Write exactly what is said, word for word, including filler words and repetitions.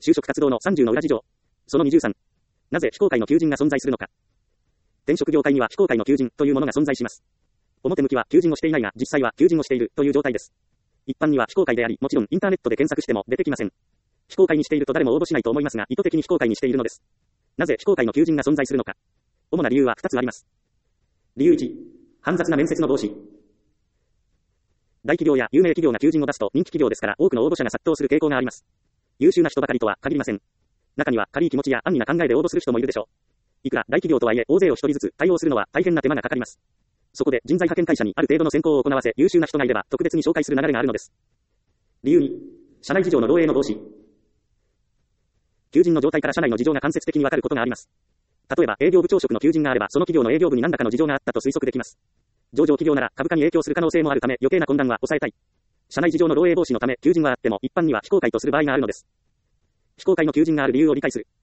就職活動のさんじゅうの裏事情。そのにじゅうさん。なぜ非公開の求人が存在するのか。転職業界には非公開の求人というものが存在します。表向きは求人をしていないが、実際は求人をしているという状態です。一般には非公開であり、もちろんインターネットで検索しても出てきません。非公開にしていると誰も応募しないと思いますが、意図的に非公開にしているのです。なぜ非公開の求人が存在するのか。主な理由はふたつあります。理由いち、煩雑な面接の防止。大企業や有名企業が求人を出すと人気企業ですから多くの応募者が殺到する傾向があります。優秀な人ばかりとは限りません。中には軽い気持ちや安易な考えで応募する人もいるでしょう。いくら大企業とはいえ大勢を一人ずつ対応するのは大変な手間がかかります。そこで人材派遣会社にある程度の選考を行わせ優秀な人がいれば特別に紹介する流れがあるのです。理由に、社内事情の漏洩の防止。求人の状態から社内の事情が間接的にわかることがあります。例えば営業部長職の求人があればその企業の営業部に何らかの事情があったと推測できます。上場企業なら株価に影響する可能性もあるため余計な混乱は抑えたい。社内事情の漏洩防止のため求人はあっても一般には非公開とする場合があるのです。非公開の求人がある理由を理解する。